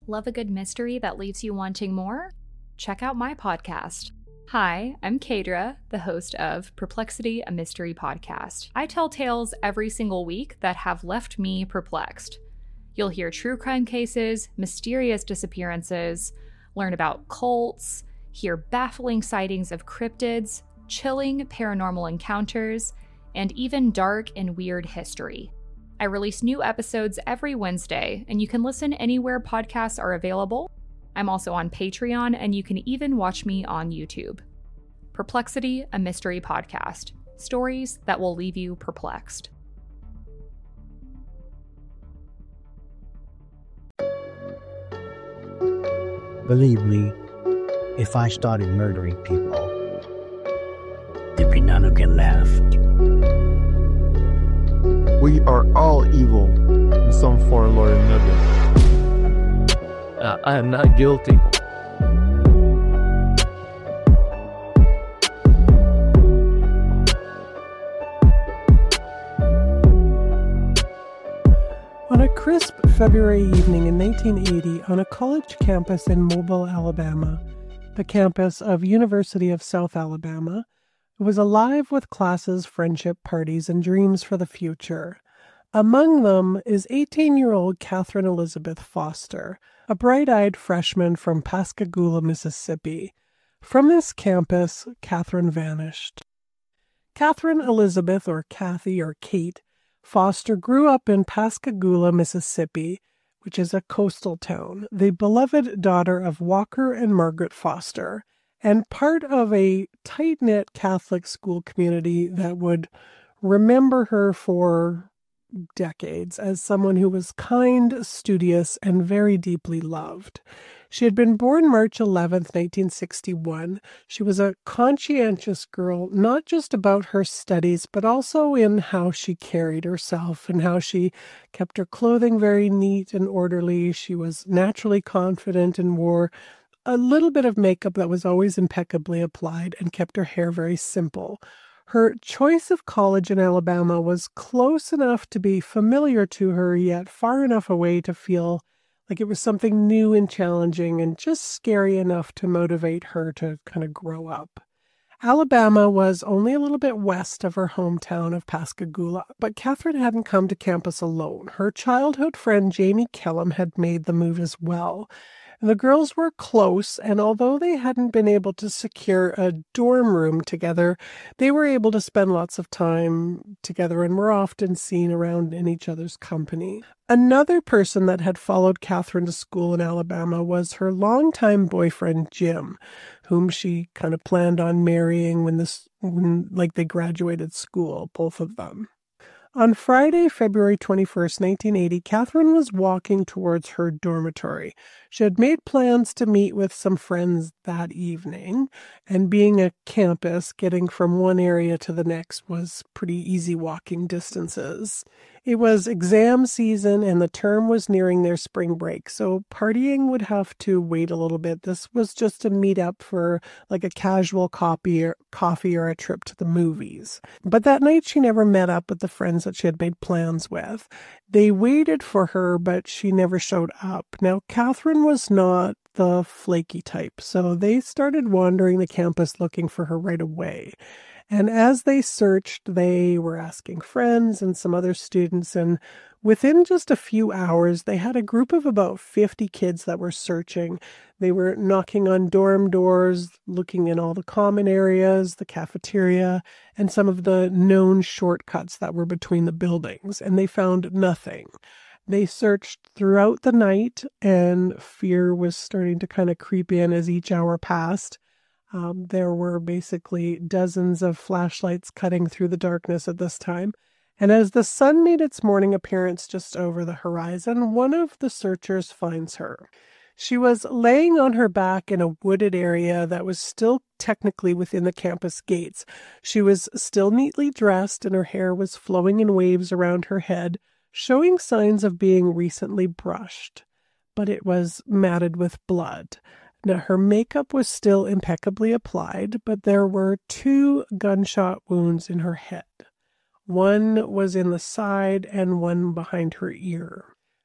Love a good mystery that leaves you wanting more? Check out my podcast. Hi, I'm Kadra, the host of Perplexity, a Mystery Podcast. I tell tales every single week that have left me perplexed. You'll hear true crime cases, mysterious disappearances, learn about cults, hear baffling sightings of cryptids, chilling paranormal encounters, and even dark and weird history. I release new episodes every Wednesday, and you can listen anywhere podcasts are available. I'm also on Patreon, and you can even watch me on YouTube. Perplexity, a Mystery Podcast. Stories that will leave you perplexed. Believe me, if I started murdering people, there'd be none who get left. We are all evil in some form or another. I am not guilty. On a crisp February evening in 1980, on a college campus in Mobile, Alabama, the campus of University of South Alabama, it was alive with classes, friendship parties, and dreams for the future. Among them is 18-year-old Catherine Elizabeth Foster, a bright-eyed freshman from Pascagoula, Mississippi. From this campus, Catherine vanished. Catherine Elizabeth, or Kathy, or Kate, Foster grew up in Pascagoula, Mississippi, which is a coastal town, the beloved daughter of Walker and Margaret Foster, and part of a tight-knit Catholic school community that would remember her for decades as someone who was kind, studious, and very deeply loved. She had been born March 11th, 1961. She was a conscientious girl, not just about her studies, but also in how she carried herself and how she kept her clothing very neat and orderly. She was naturally confident and wore a little bit of makeup that was always impeccably applied and kept her hair very simple. Her choice of college in Alabama was close enough to be familiar to her, yet far enough away to feel like it was something new and challenging and just scary enough to motivate her to kind of grow up. Alabama was only a little bit west of her hometown of Pascagoula, but Catherine hadn't come to campus alone. Her childhood friend Jamie Kellum had made the move as well. The girls were close, and although they hadn't been able to secure a dorm room together, they were able to spend lots of time together and were often seen around in each other's company. Another person that had followed Catherine to school in Alabama was her longtime boyfriend, Jim, whom she kind of planned on marrying when they graduated school, both of them. On Friday, February 21st, 1980, Catherine was walking towards her dormitory. She had made plans to meet with some friends that evening, and being a campus, getting from one area to the next was pretty easy walking distances. It was exam season and the term was nearing their spring break, so partying would have to wait a little bit. This was just a meet-up for like a casual coffee or a trip to the movies. But that night she never met up with the friends that she had made plans with. They waited for her, but she never showed up. Now, Catherine was not the flaky type, so they started wandering the campus looking for her right away. And as they searched, they were asking friends and some other students, and within just a few hours, they had a group of about 50 kids that were searching. They were knocking on dorm doors, looking in all the common areas, the cafeteria, and some of the known shortcuts that were between the buildings, and they found nothing. They searched throughout the night, and fear was starting to kind of creep in as each hour passed. There were basically dozens of flashlights cutting through the darkness at this time. And as the sun made its morning appearance just over the horizon, one of the searchers finds her. She was laying on her back in a wooded area that was still technically within the campus gates. She was still neatly dressed, and her hair was flowing in waves around her head, showing signs of being recently brushed. But it was matted with blood. Now, her makeup was still impeccably applied, but there were 2 gunshot wounds in her head. One was in the side and one behind her ear.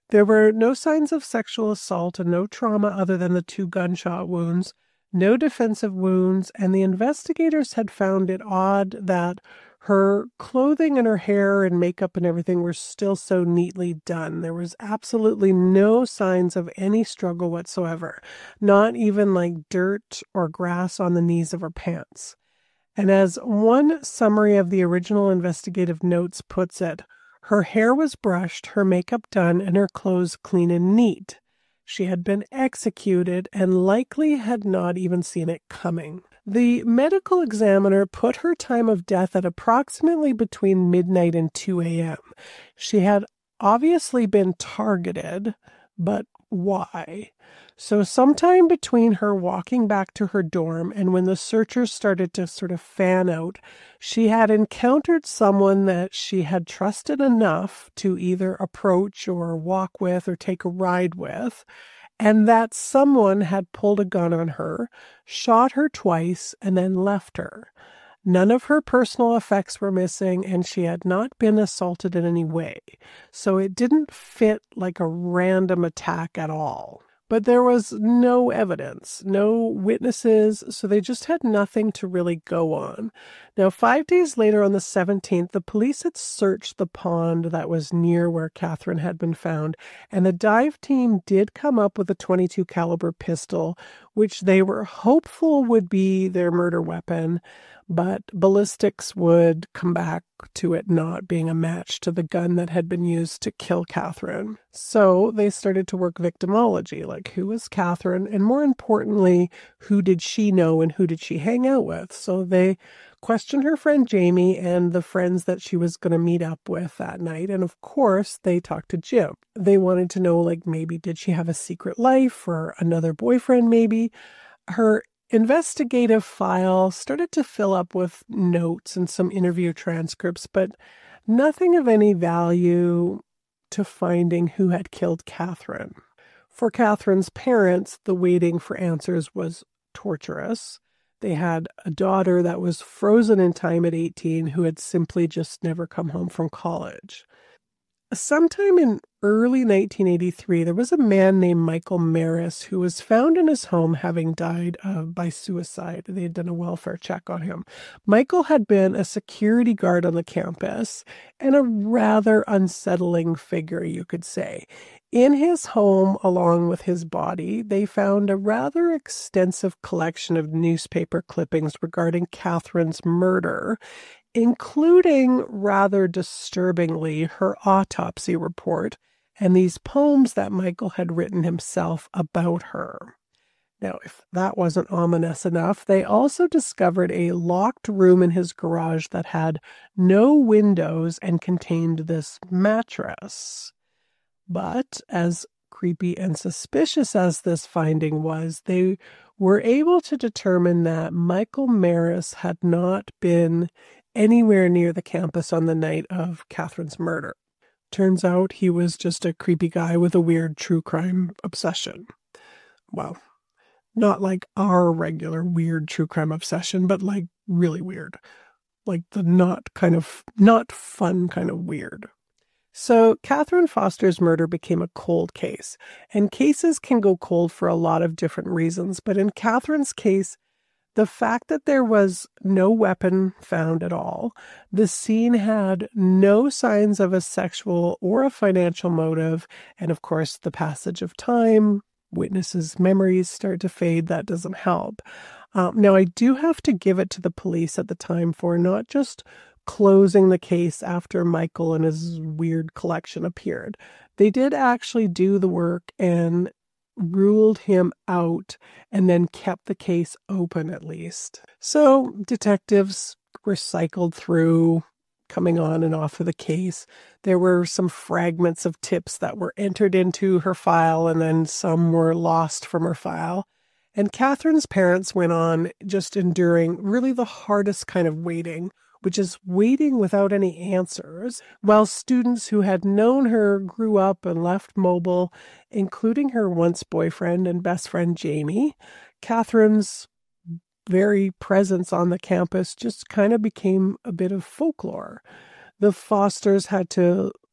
There were no signs of sexual assault and no trauma other than the 2 gunshot wounds, no defensive wounds, and the investigators had found it odd that her clothing and her hair and makeup and everything were still so neatly done. There was absolutely no signs of any struggle whatsoever, not even like dirt or grass on the knees of her pants. And as one summary of the original investigative notes puts it, her hair was brushed, her makeup done, and her clothes clean and neat. She had been executed and likely had not even seen it coming. The medical examiner put her time of death at approximately between midnight and 2 a.m. She had obviously been targeted, but why? So sometime between her walking back to her dorm and when the searchers started to sort of fan out, she had encountered someone that she had trusted enough to either approach or walk with or take a ride with, and that someone had pulled a gun on her, shot her twice, and then left her. None of her personal effects were missing, and she had not been assaulted in any way. So it didn't fit like a random attack at all. But there was no evidence, no witnesses, so they just had nothing to really go on. Now, 5 days later, on the 17th, the police had searched the pond that was near where Catherine had been found, and the dive team did come up with a .22 caliber pistol, which they were hopeful would be their murder weapon, but ballistics would come back to it not being a match to the gun that had been used to kill Catherine. So they started to work victimology, like who was Catherine, and more importantly, who did she know and who did she hang out with? So they questioned her friend Jamie and the friends that she was going to meet up with that night. And of course, they talked to Jim. They wanted to know, like, maybe did she have a secret life or another boyfriend maybe? Her investigative file started to fill up with notes and some interview transcripts, but nothing of any value to finding who had killed Catherine. For Catherine's parents, the waiting for answers was torturous. They had a daughter that was frozen in time at 18 who had simply just never come home from college. Sometime in early 1983, there was a man named Michael Maris who was found in his home having died by suicide. They had done a welfare check on him. Michael had been a security guard on the campus and a rather unsettling figure, you could say. In his home, along with his body, they found a rather extensive collection of newspaper clippings regarding Catherine's murder, including, rather disturbingly, her autopsy report and these poems that Michael had written himself about her. Now, if that wasn't ominous enough, they also discovered a locked room in his garage that had no windows and contained this mattress. But as creepy and suspicious as this finding was, they were able to determine that Michael Maris had not been anywhere near the campus on the night of Catherine's murder. Turns out he was just a creepy guy with a weird true crime obsession. Well, not like our regular weird true crime obsession, but like really weird. Like the not fun kind of weird. So Catherine Foster's murder became a cold case, and cases can go cold for a lot of different reasons. But in Catherine's case, the fact that there was no weapon found at all, the scene had no signs of a sexual or a financial motive, and of course the passage of time, witnesses' memories start to fade, that doesn't help. Now, I do have to give it to the police at the time for not just closing the case after Michael and his weird collection appeared. They did actually do the work and ruled him out and then kept the case open at least. So detectives were cycled through, coming on and off of the case. There were some fragments of tips that were entered into her file and then some were lost from her file. And Catherine's parents went on just enduring really the hardest kind of waiting, which is waiting without any answers, while students who had known her grew up and left Mobile, including her once boyfriend and best friend Jamie. Catherine's very presence on the campus just kind of became a bit of folklore. The Fosters had to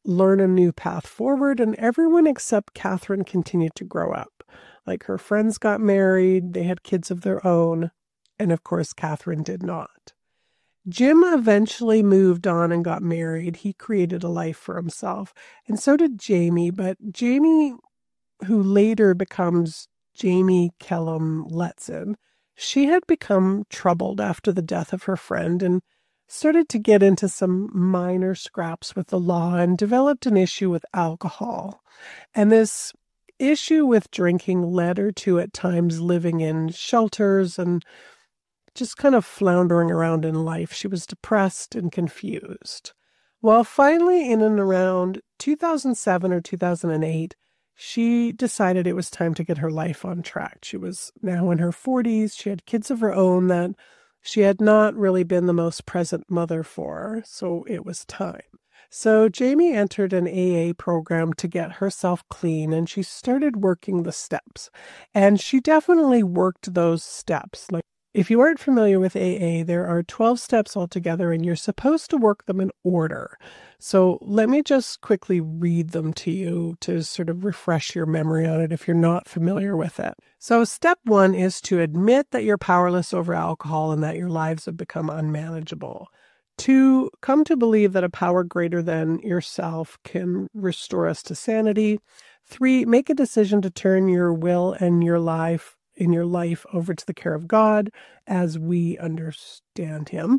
learn a new path forward, and everyone except Catherine continued to grow up. Like, her friends got married, they had kids of their own, and of course Catherine did not. Jim eventually moved on and got married. He created a life for himself, and so did Jamie, but Jamie, who later becomes Jamie Kellum Letson, she had become troubled after the death of her friend and started to get into some minor scraps with the law and developed an issue with alcohol. And this issue with drinking led her to at times living in shelters and just kind of floundering around in life. She was depressed and confused. Well, finally, in and around 2007 or 2008, she decided it was time to get her life on track. She was now in her 40s. She had kids of her own that she had not really been the most present mother for, so it was time. So Jamie entered an AA program to get herself clean, and she started working the steps. And she definitely worked those steps. Like, if you aren't familiar with AA, there are 12 steps altogether, and you're supposed to work them in order. So let me just quickly read them to you to sort of refresh your memory on it if you're not familiar with it. So step 1 is to admit that you're powerless over alcohol and that your lives have become unmanageable. 2, come to believe that a power greater than yourself can restore us to sanity. 3, make a decision to turn your will and your life over to the care of God as we understand him.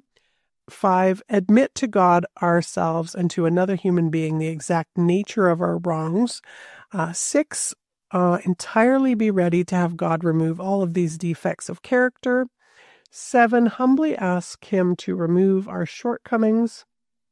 5, admit to God, ourselves, and to another human being the exact nature of our wrongs. 6, entirely be ready to have God remove all of these defects of character. 7, humbly ask him to remove our shortcomings.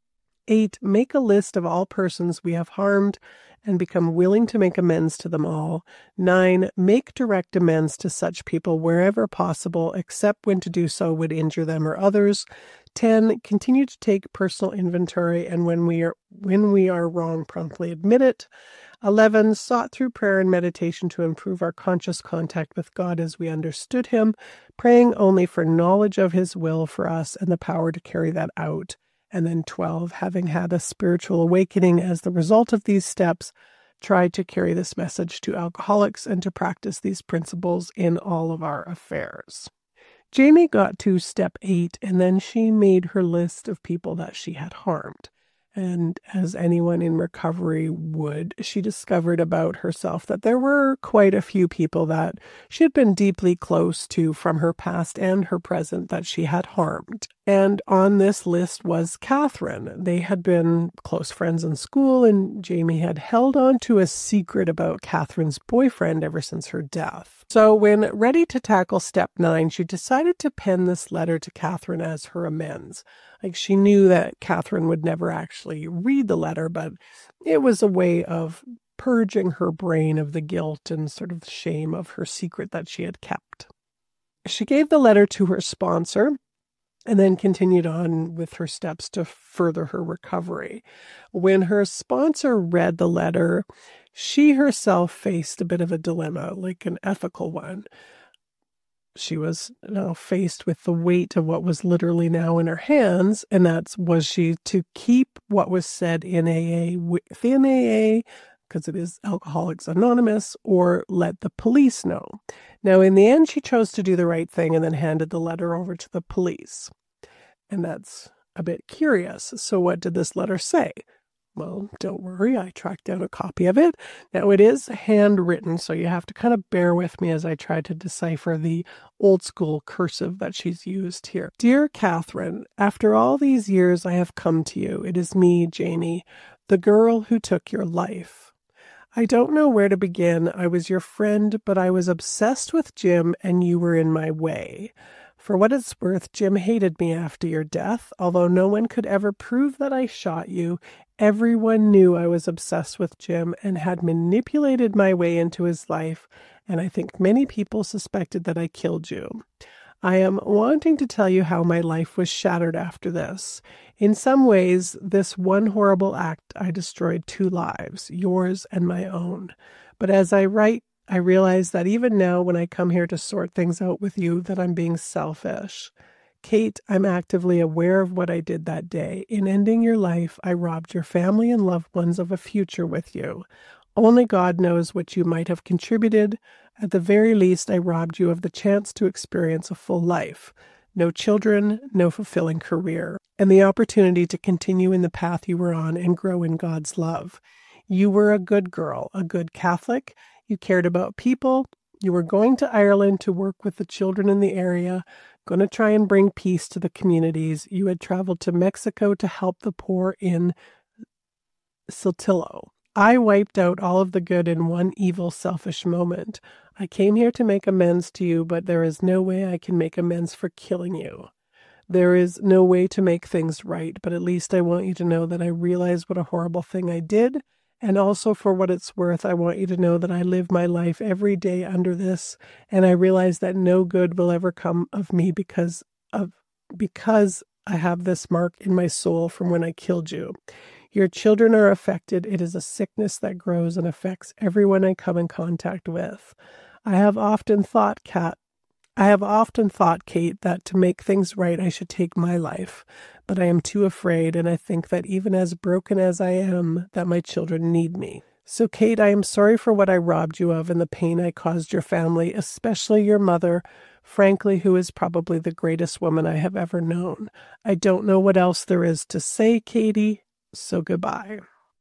8, make a list of all persons we have harmed and become willing to make amends to them all. 9, make direct amends to such people wherever possible, except when to do so would injure them or others. 10, continue to take personal inventory, and when we are wrong, promptly admit it. 11, sought through prayer and meditation to improve our conscious contact with God as we understood him, praying only for knowledge of his will for us and the power to carry that out. And then 12, having had a spiritual awakening as the result of these steps, try to carry this message to alcoholics and to practice these principles in all of our affairs. Jamie got to step 8, and then she made her list of people that she had harmed. And as anyone in recovery would, she discovered about herself that there were quite a few people that she had been deeply close to from her past and her present that she had harmed. And on this list was Catherine. They had been close friends in school, and Jamie had held on to a secret about Catherine's boyfriend ever since her death. So when ready to tackle step 9, she decided to pen this letter to Catherine as her amends. Like, she knew that Catherine would never actually read the letter, but it was a way of purging her brain of the guilt and sort of shame of her secret that she had kept. She gave the letter to her sponsor and then continued on with her steps to further her recovery. When her sponsor read the letter, she herself faced a bit of a dilemma, like an ethical one. She was now faced with the weight of what was literally now in her hands, and was she to keep what was said in AA within AA, because it is Alcoholics Anonymous, or let the police know. Now, in the end, she chose to do the right thing and then handed the letter over to the police. And that's a bit curious. So what did this letter say? Well, don't worry, I tracked down a copy of it. Now, it is handwritten, so you have to kind of bear with me as I try to decipher the old school cursive that she's used here. Dear Catherine, after all these years I have come to you. It is me, Jamie, the girl who took your life. I don't know where to begin. I was your friend, but I was obsessed with Jim and you were in my way. For what it's worth, Jim hated me after your death. Although no one could ever prove that I shot you, everyone knew I was obsessed with Jim and had manipulated my way into his life, and I think many people suspected that I killed you. I am wanting to tell you how my life was shattered after this. In some ways, this one horrible act, I destroyed 2 lives, yours and my own. But as I write, I realize that even now when I come here to sort things out with you, that I'm being selfish. Kate, I'm actively aware of what I did that day. In ending your life, I robbed your family and loved ones of a future with you. Only God knows what you might have contributed. At the very least, I robbed you of the chance to experience a full life. No children, no fulfilling career, and the opportunity to continue in the path you were on and grow in God's love. You were a good girl, a good Catholic. You cared about people. You were going to Ireland to work with the children in the area, going to try and bring peace to the communities. You had traveled to Mexico to help the poor in Saltillo. I wiped out all of the good in one evil, selfish moment. I came here to make amends to you, but there is no way I can make amends for killing you. There is no way to make things right, but at least I want you to know that I realize what a horrible thing I did. And also, for what it's worth, I want you to know that I live my life every day under this, and I realize that no good will ever come of me because I have this mark in my soul from when I killed you. Your children are affected. It is a sickness that grows and affects everyone I come in contact with. I have often thought, Kate, that to make things right, I should take my life. But I am too afraid, and I think that even as broken as I am, that my children need me. So, Kate, I am sorry for what I robbed you of and the pain I caused your family, especially your mother, frankly, who is probably the greatest woman I have ever known. I don't know what else there is to say, Katie, so goodbye.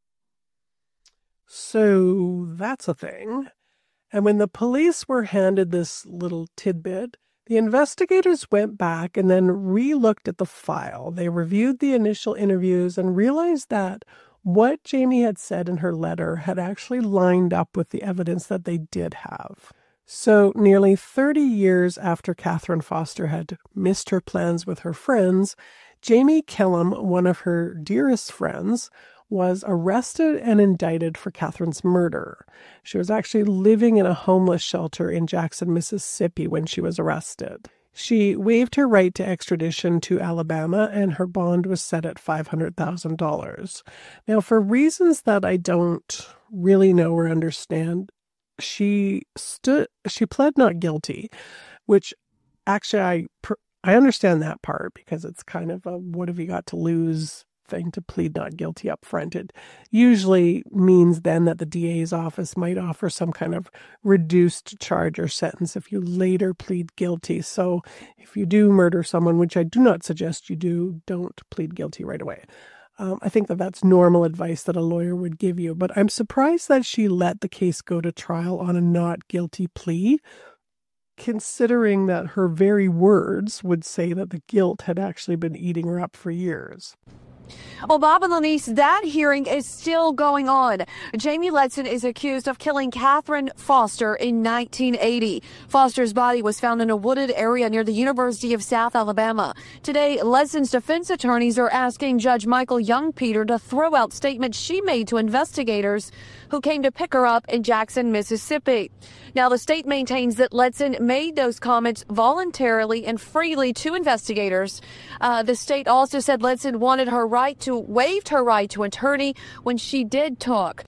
So that's a thing. And when the police were handed this little tidbit, the investigators went back and then re-looked at the file. They reviewed the initial interviews and realized that what Jamie had said in her letter had actually lined up with the evidence that they did have. So nearly 30 years after Catherine Foster had missed her plans with her friends, Jamie Kellum, one of her dearest friends, was arrested and indicted for Catherine's murder. She was actually living in a homeless shelter in Jackson, Mississippi when she was arrested. She waived her right to extradition to Alabama, and her bond was set at $500,000. Now, for reasons that I don't really know or understand, she pled not guilty, which actually I understand that part because it's kind of a what have you got to lose thing to plead not guilty up front. It usually means then that the DA's office might offer some kind of reduced charge or sentence if you later plead guilty. So if you do murder someone, which I do not suggest you do, don't plead guilty right away. I think that that's normal advice that a lawyer would give you, but I'm surprised that she let the case go to trial on a not guilty plea, considering that her very words would say that the guilt had actually been eating her up for years. Well, Bob and Lenise, that hearing is still going on. Jamie Letson is accused of killing Catherine Foster in 1980. Foster's body was found in a wooded area near the University of South Alabama. Today, Letson's defense attorneys are asking Judge Michael Young-Peter to throw out statements she made to investigators who came to pick her up in Jackson, Mississippi. Now, the state maintains that Letson made those comments voluntarily and freely to investigators. The state also said Letson waived her right to attorney when she did talk.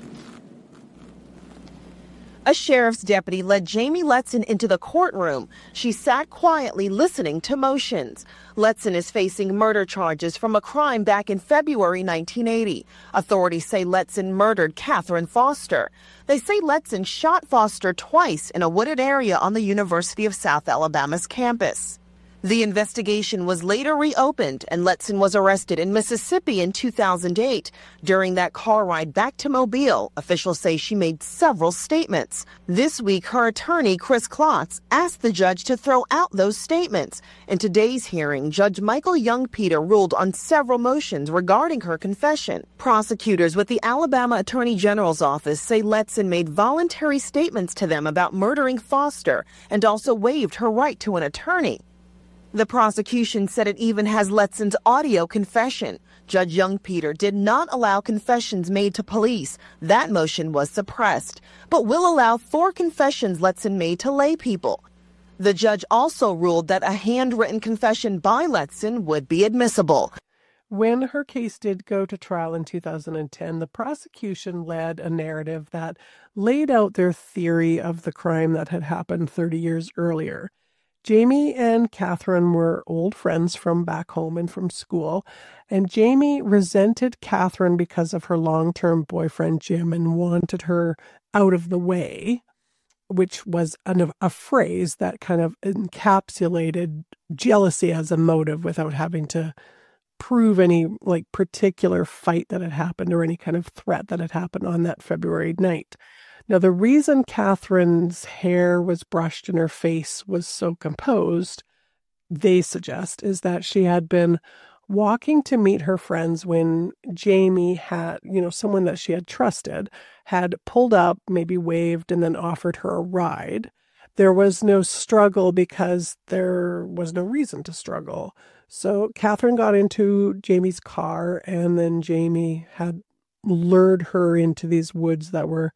A sheriff's deputy led Jamie Letson into the courtroom. She sat quietly listening to motions. Letson is facing murder charges from a crime back in February 1980. Authorities say Letson murdered Catherine Foster. They say Letson shot Foster twice in a wooded area on the University of South Alabama's campus. The investigation was later reopened, and Letson was arrested in Mississippi in 2008. During that car ride back to Mobile, officials say she made several statements. This week, her attorney, Chris Klotz, asked the judge to throw out those statements. In today's hearing, Judge Michael Young-Peter ruled on several motions regarding her confession. Prosecutors with the Alabama Attorney General's office say Letson made voluntary statements to them about murdering Foster and also waived her right to an attorney. The prosecution said it even has Letson's audio confession. Judge Young-Peter did not allow confessions made to police. That motion was suppressed, but will allow 4 confessions Letson made to lay people. The judge also ruled that a handwritten confession by Letson would be admissible. When her case did go to trial in 2010, the prosecution led a narrative that laid out their theory of the crime that had happened 30 years earlier. Jamie and Catherine were old friends from back home and from school, and Jamie resented Catherine because of her long-term boyfriend, Jim, and wanted her out of the way, which was a phrase that kind of encapsulated jealousy as a motive without having to prove any particular fight that had happened or any kind of threat that had happened on that February night. Now, the reason Catherine's hair was brushed and her face was so composed, they suggest, is that she had been walking to meet her friends when Jamie had, someone that she had trusted, had pulled up, maybe waved, and then offered her a ride. There was no struggle because there was no reason to struggle. So Catherine got into Jamie's car, and then Jamie had lured her into these woods that were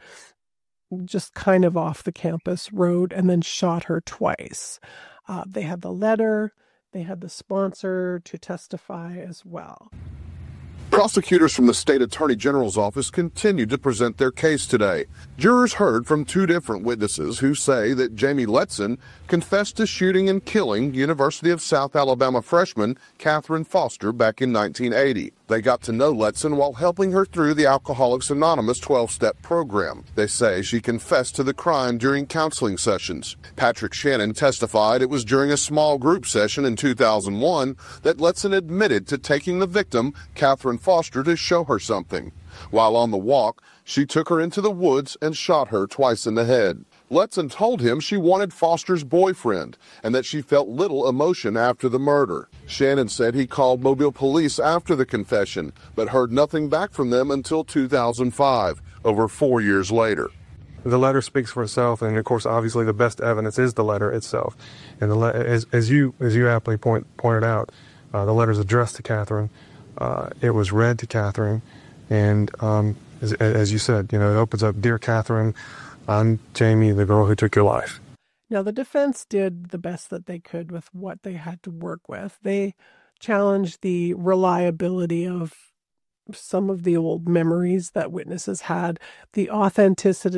just kind of off the campus road, and then shot her twice. They had the letter, they had the sponsor to testify as well. Prosecutors from the state attorney general's office continued to present their case today. Jurors heard from two different witnesses who say that Jamie Letson confessed to shooting and killing University of South Alabama freshman Catherine Foster back in 1980. They got to know Letson while helping her through the Alcoholics Anonymous 12-step program. They say she confessed to the crime during counseling sessions. Patrick Shannon testified it was during a small group session in 2001 that Letson admitted to taking the victim, Catherine Foster, to show her something. While on the walk, she took her into the woods and shot her twice in the head. Letson told him she wanted Foster's boyfriend and that she felt little emotion after the murder. Shannon said he called Mobile police after the confession, but heard nothing back from them until 2005, over 4 years later. The letter speaks for itself, and of course, obviously, the best evidence is the letter itself. And as you aptly pointed out, the letter is addressed to Catherine. It was read to Catherine, and as you said, it opens up, "Dear Catherine, I'm Jamie, the girl who took your life." Now, the defense did the best that they could with what they had to work with. They challenged the reliability of some of the old memories that witnesses had, the authenticity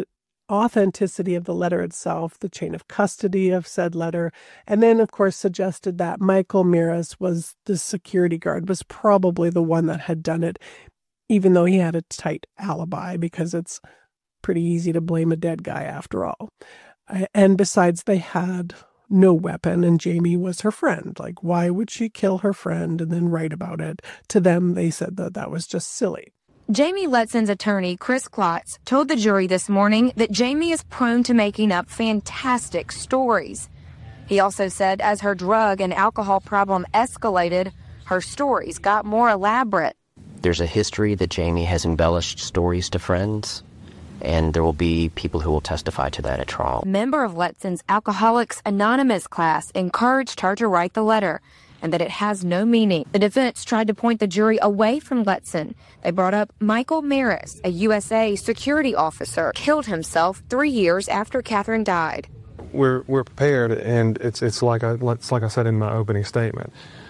of the letter itself, the chain of custody of said letter, and then, of course, suggested that Michael Miras was the security guard, was probably the one that had done it, even though he had a tight alibi, because it's pretty easy to blame a dead guy after all. And besides, they had no weapon, and Jamie was her friend. Why would she kill her friend and then write about it? To them, they said that was just silly. Jamie Letson's attorney, Chris Klotz, told the jury this morning that Jamie is prone to making up fantastic stories. He also said as her drug and alcohol problem escalated, her stories got more elaborate. There's a history that Jamie has embellished stories to friends, and there will be people who will testify to that at trial. A member of Letson's Alcoholics Anonymous class encouraged her to write the letter, and that it has no meaning. The defense tried to point the jury away from Letson. They brought up Michael Miras, a USA security officer, killed himself 3 years after Catherine died. We're prepared, and it's like I said in my opening statement.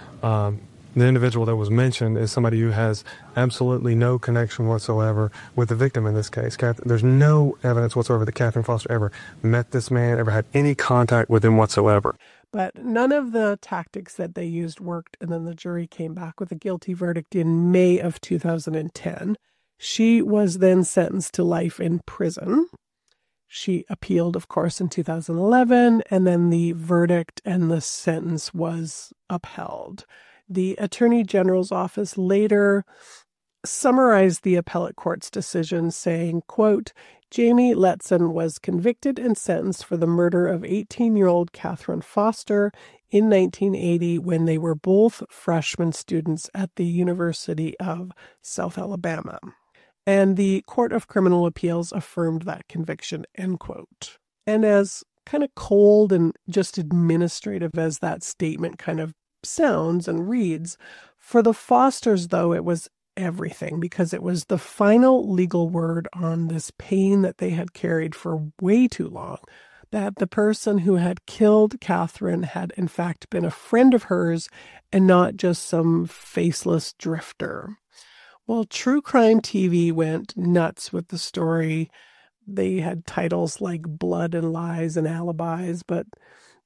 The individual that was mentioned is somebody who has absolutely no connection whatsoever with the victim in this case. There's no evidence whatsoever that Catherine Foster ever met this man, ever had any contact with him whatsoever. But none of the tactics that they used worked, and then the jury came back with a guilty verdict in May of 2010. She was then sentenced to life in prison. She appealed, of course, in 2011, and then the verdict and the sentence was upheld. The Attorney General's office later summarized the appellate court's decision saying, quote, Jamie Letson was convicted and sentenced for the murder of 18-year-old Catherine Foster in 1980 when they were both freshman students at the University of South Alabama. And the Court of Criminal Appeals affirmed that conviction, end quote. And as kind of cold and just administrative as that statement kind of sounds and reads, for the Fosters, though, it was everything, because it was the final legal word on this pain that they had carried for way too long, that the person who had killed Catherine had in fact been a friend of hers and not just some faceless drifter. Well, True Crime TV went nuts with the story. They had titles like Blood and Lies and Alibis, but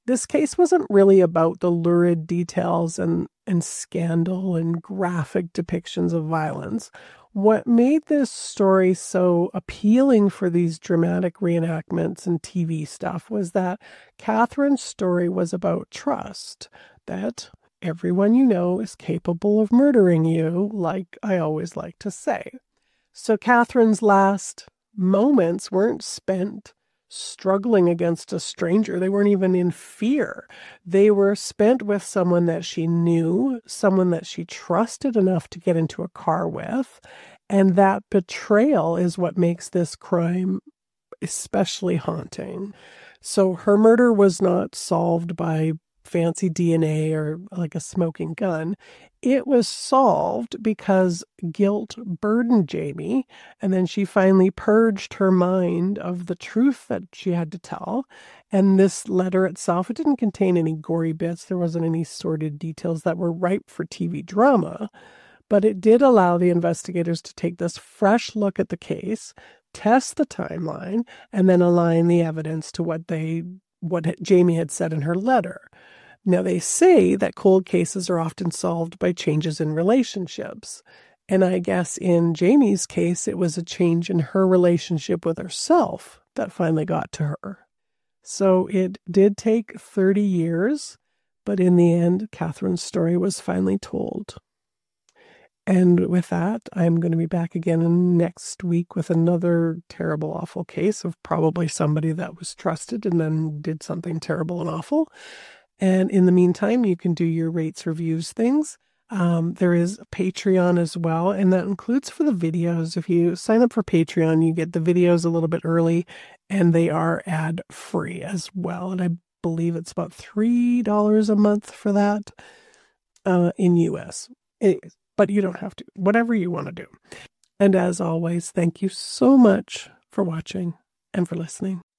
This case wasn't really about the lurid details and scandal and graphic depictions of violence. What made this story so appealing for these dramatic reenactments and TV stuff was that Catherine's story was about trust, that everyone you know is capable of murdering you, like I always like to say. So Catherine's last moments weren't spent struggling against a stranger. They weren't even in fear. They were spent with someone that she knew, someone that she trusted enough to get into a car with. And that betrayal is what makes this crime especially haunting. So her murder was not solved by fancy DNA or like a smoking gun. It was solved because guilt burdened Jamie, and then she finally purged her mind of the truth that she had to tell. And this letter itself, it didn't contain any gory bits. There wasn't any sordid details that were ripe for TV drama, but it did allow the investigators to take this fresh look at the case, test the timeline, and then align the evidence to what Jamie had said in her letter. Now, they say that cold cases are often solved by changes in relationships. And I guess in Jamie's case, it was a change in her relationship with herself that finally got to her. So it did take 30 years, but in the end, Catherine's story was finally told. And with that, I'm going to be back again next week with another terrible, awful case of probably somebody that was trusted and then did something terrible and awful. And in the meantime, you can do your rates, reviews, things. There is a Patreon as well, and that includes for the videos. If you sign up for Patreon, you get the videos a little bit early, and they are ad-free as well. And I believe it's about $3 a month for that in US. But you don't have to. Whatever you want to do. And as always, thank you so much for watching and for listening.